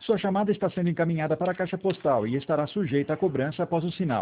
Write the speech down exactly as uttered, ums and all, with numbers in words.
Sua chamada está sendo encaminhada para a caixa postal e estará sujeita a cobrança após o sinal.